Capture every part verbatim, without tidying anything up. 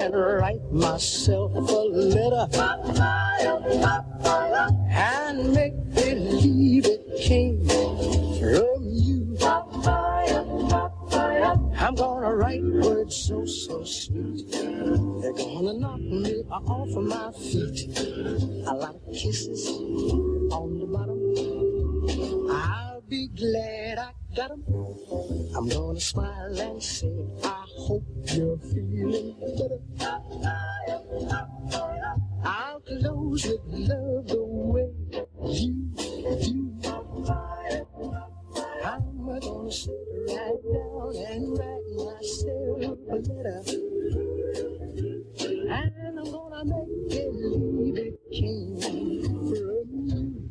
and write myself a letter and make believe it came from you. I'm gonna write words so, so sweet. They're gonna knock me off of my feet. A lot of kisses on the bottom. I'll be glad I got 'em. I'm gonna smile and say, I hope you're feeling better. I'll close with love the way you do. I'm gonna sit right down and write myself a letter. And I'm gonna make believe it came from you.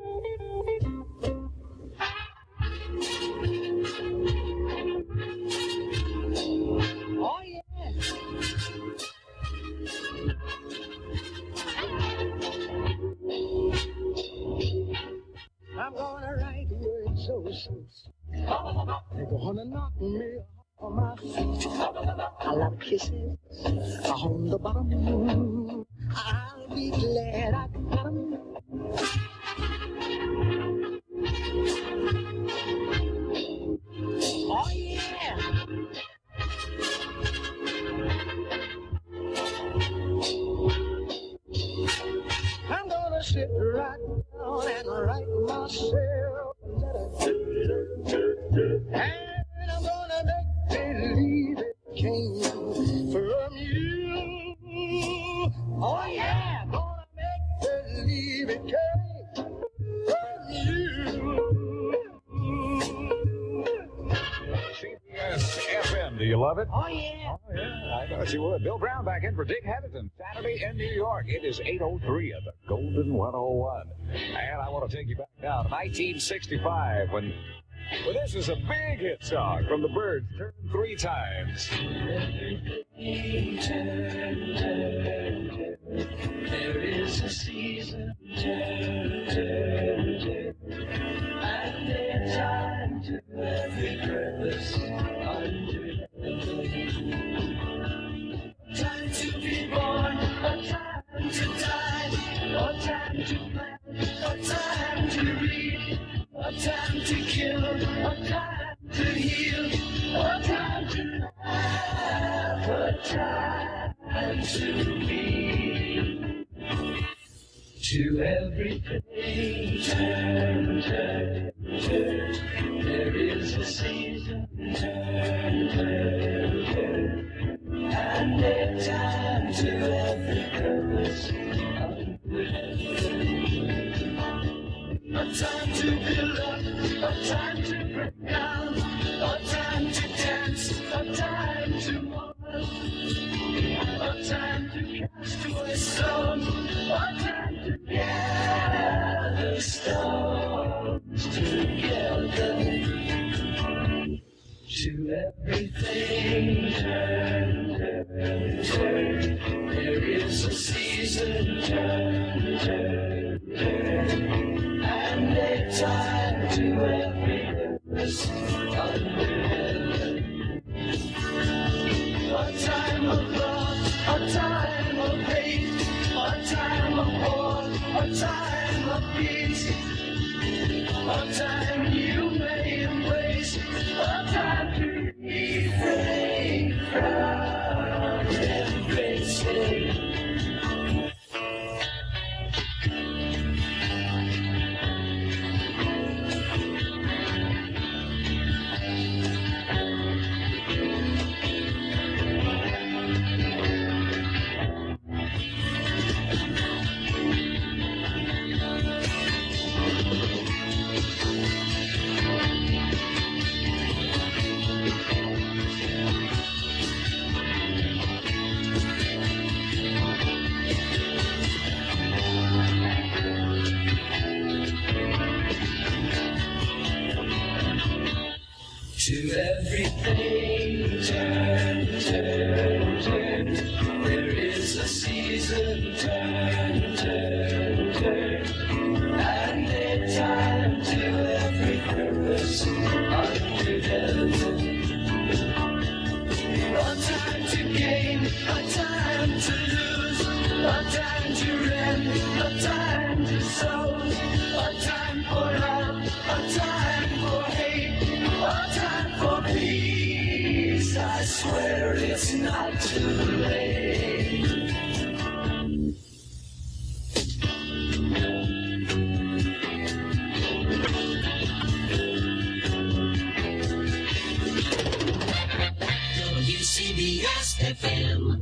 Oh yeah. I'm gonna write words so sweet. They're gonna knock me on my feet. A lot of kisses on the bottom. I'll be glad I got 'em. Oh yeah. I'm gonna sit right down and write myself a letter. And I'm gonna make believe it came from you. Oh yeah, gonna make believe it came from you. C B S F M, do you love it? Oh yeah. Oh yeah, I thought you would. Bill Brown back in for Dick Hetherington, Saturday in New York. It is eight oh three at the Golden one oh one. And I want to take you back now to nineteen sixty-five when, well, this is a big hit song from the Byrds, Turn Three Times. There is a season, turn, turn, turn, and there's time to every purpose under heaven. Time to be born, a time to die, a time to plan, a time to read, a time to kill, a time to heal, a time to laugh, a time to be. To everything, turn, turn, turn. There is a season, turn, turn, turn. And a time to every purpose under heaven. A time to build up, a time to break down, a time to dance, a time to mourn, a time to cast away stone, a time to gather stones together. To everything, turn, turn, turn. There is a season, turn, turn, turn. And a time to every purpose under heaven. A time of love, a time of hate, a time of war, a time of peace, a time you may embrace, a time to refrain from embracing. To everything, turn, turn, turn. There is a season, turn, turn, turn. And a time to every purpose under heaven. A time to gain, a time time to lose, a time to rent, a time to sow, a time for love, a time for hate, a time for peace. I swear it's not too late. W C B S F M.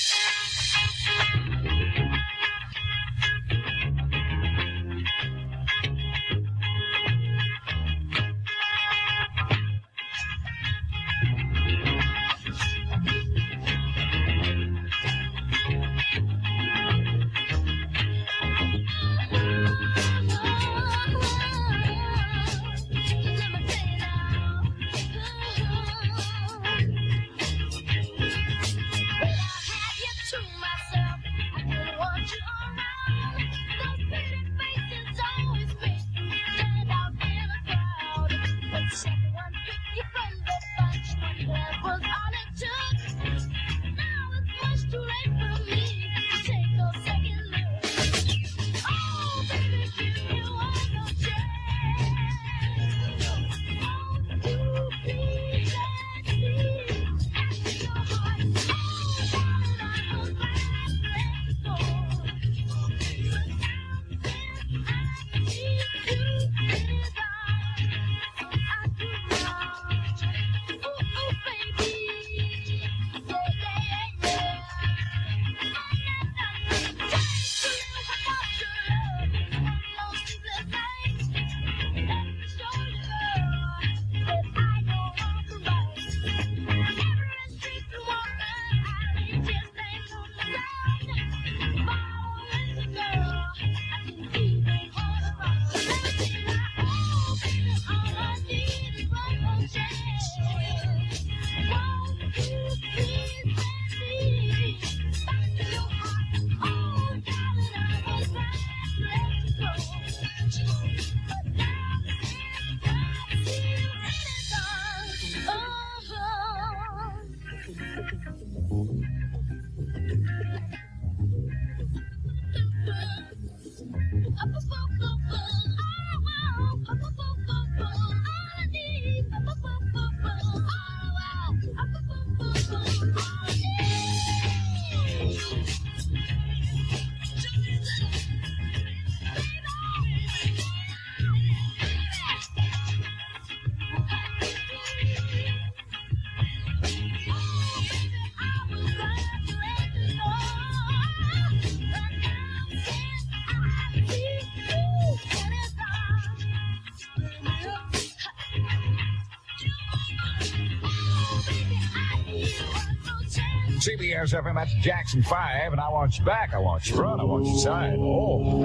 C B S F M, that's Jackson five, and I want you back, I want you front, I want you side. Oh.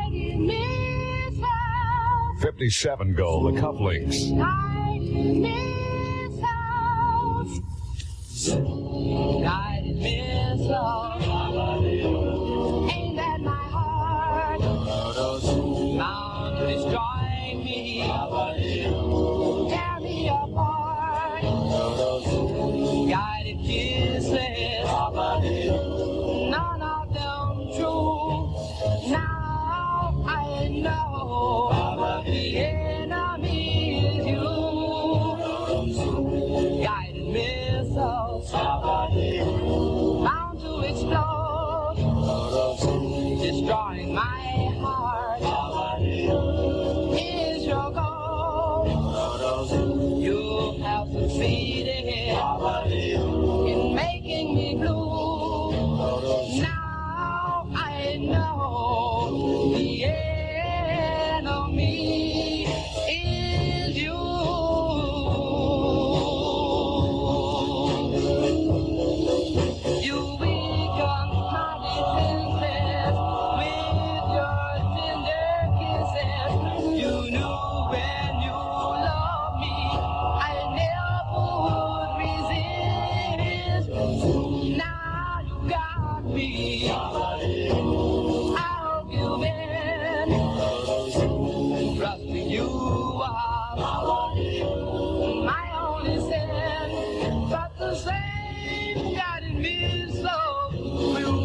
fifty-seven goal, the cufflinks. Guided missile, aimed at my heart, bound to destroy me, tear me apart. Guided kisses, none of them true. Now I know the enemy is you. Guided missiles, bound to explode, destroying my heart is your goal. You have succeeded in making me blue. Now I know the enemy is you. You weaken my defenses with your tender kisses. You knew when you loved me I never would resist. Now you got me. I hope you win. Trust me, you are my only sin, but the same guided me so will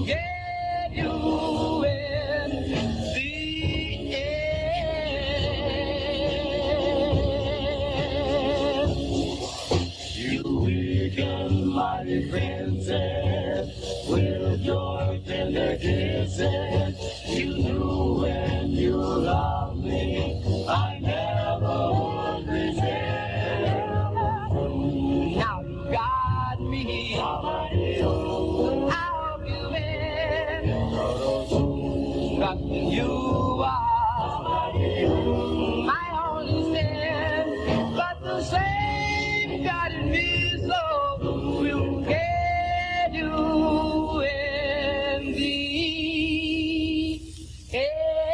your tender kisses. You knew when you loved me, I never would resist. Now you got me. I'll give in. But you are my only sin. But the same God in me so will get you in the end.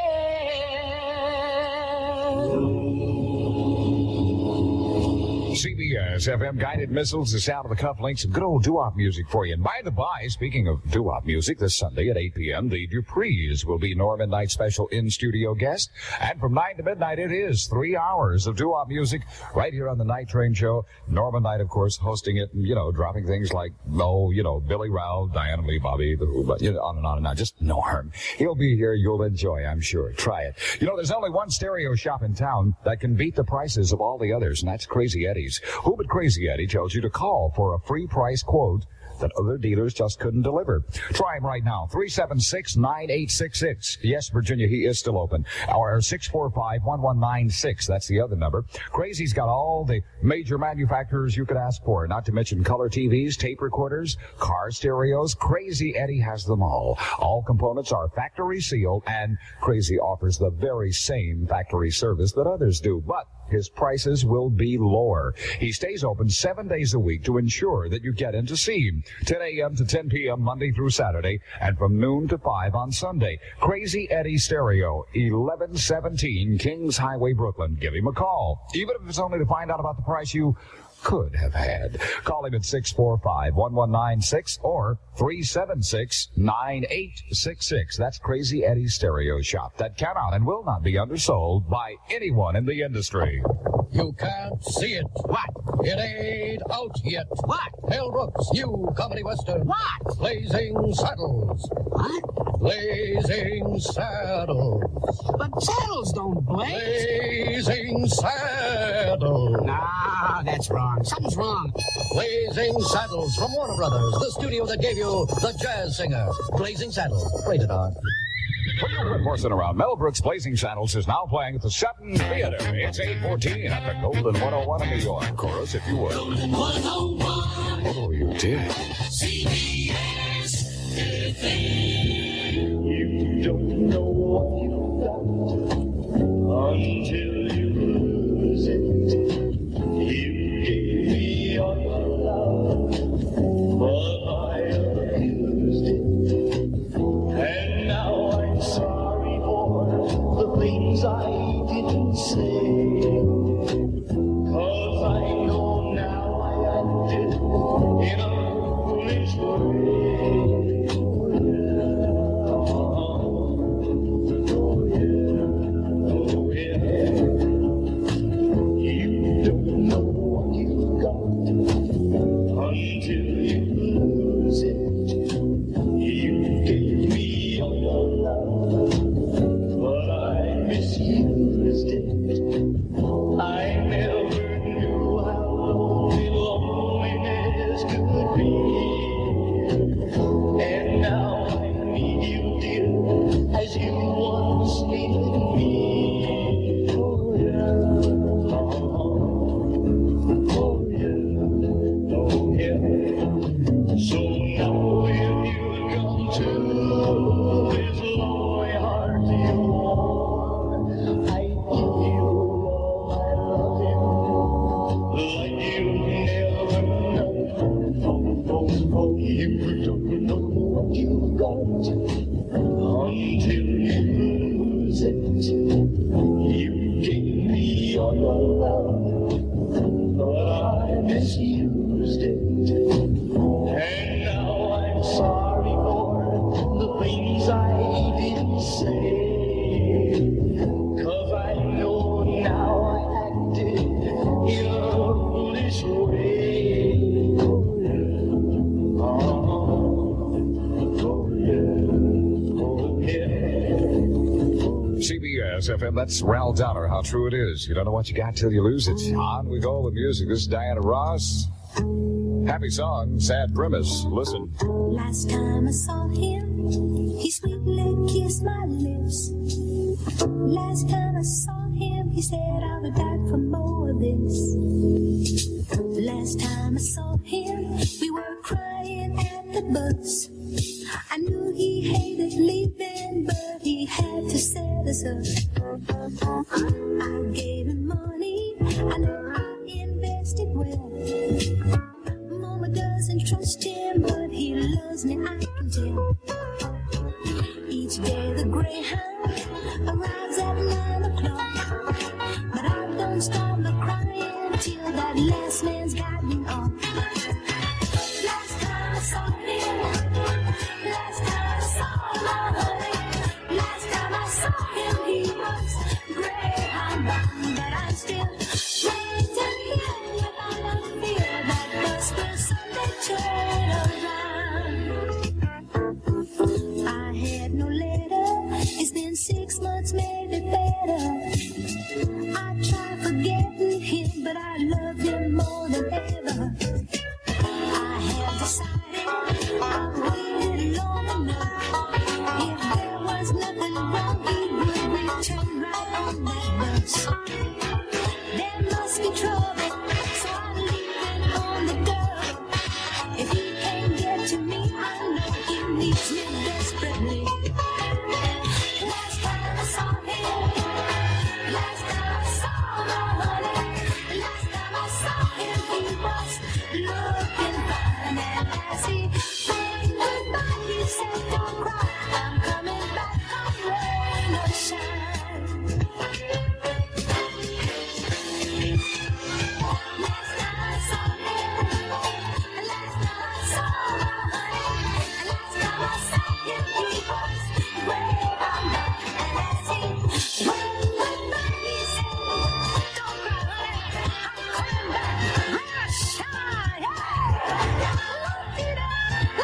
C B S F M Guided Missiles, the sound of the cufflinks, some good old doo-wop music for you. And by the by, speaking of doo-wop music, this Sunday at eight p.m., the Duprees will be Norman Knight's special in-studio guest. And from nine to midnight, it is three hours of doo-wop music right here on the Night Train Show. Norman Knight, of course, hosting it, and, you know, dropping things like, oh, you know, Billy Rowell, Diana Lee, Bobby, the Who, but, you know, on and on and on. Just Norm. He'll be here. You'll enjoy, I'm sure. Try it. You know, there's only one stereo shop in town that can beat the prices of all the others, and that's Crazy Eddie's. Who but Crazy Eddie tells you to call for a free price quote that other dealers just couldn't deliver. Try him right now. three seven six, nine eight six six. Yes, Virginia, he is still open. Our six four five, one one nine six. That's the other number. Crazy's got all the major manufacturers you could ask for, not to mention color T Vs, tape recorders, car stereos. Crazy Eddie has them all. All components are factory sealed, and Crazy offers the very same factory service that others do, but his prices will be lower. He stays open seven days a week to ensure that you get in to see him. ten a.m. to ten p.m. Monday through Saturday, and from noon to five on Sunday. Crazy Eddie Stereo, eleven seventeen Kings Highway, Brooklyn. Give him a call, even if it's only to find out about the price you could have had. Call him at six four five, one one nine six or three seven six, nine eight six six. That's Crazy Eddie Stereo Shop that cannot and will not be undersold by anyone in the industry. You can't see it. What? It ain't out yet. What? Mel Brooks' new comedy western. What? Blazing Saddles. What? Blazing Saddles. But saddles don't blaze. Blazing Saddles. Nah, that's wrong. Something's wrong. Blazing Saddles from Warner Brothers, the studio that gave you The Jazz Singer. Blazing Saddles. Rated R. For your good horsing around, Mel Brooks' Blazing Saddles is now playing at the Sutton Theater. It's eight fourteen at the Golden one oh one in New York. Chorus, if you would. Golden one oh one. Oh, you did. C B S F M. You don't know what you've got until you lose it. You gave me all your love, but I abused it. And now I'm sorry for the things I didn't say. 'Cause I know now I acted in a foolish way. F M, that's Ral Downer, How True It Is. You don't know what you got till you lose it. On we go with music. This is Diana Ross. Happy song, sad premise. Listen. Last time I saw him, he sweetly kissed my lips. Last time I saw him, he said I would die for more of this. Last time I saw him, we were crying at the bus. I knew he hated leaving, but he had to set us up. I gave him money, I know I invested well. Mama doesn't trust him, but he loves me, I can tell. Each day the Greyhound arrives at nine o'clock, but I don't stop my crying till that last man's gotten off. Last time I saw him, last time I saw my honey, last time I saw him he was Greyhound bound, but I'm still waiting to hear without a fear that bus will someday turn around. I had no letter, it's been six months, maybe better. I tried forgetting him, but I love him more than ever. I have decided I've waited long enough. If there was nothing wrong, he would return right on that bus. There must be trouble, so I'm leaving on the double. If he can't get to me, I know he needs me desperately. Last time I saw him, last time I saw my honey, last time I saw him, he was looking fine. And as he waved goodbye, he said, don't cry, I'm coming back, come rain or shine. Last time I saw him, last time I saw my honey, last time I saw him, he was Greyhound bound. And as he waved goodbye, he said, don't cry, honey, I'm coming back, rain or shine. Hey!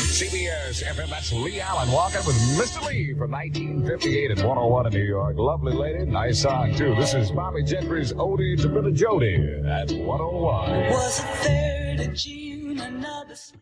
C B S F M, that's Lee Allen walking with Mister Lee from nineteen fifty-eight at one oh one in New York. Lovely lady, nice song too. This is Bobby Gentry's Oldie to Billy Jody at one oh one. Was the third of June, another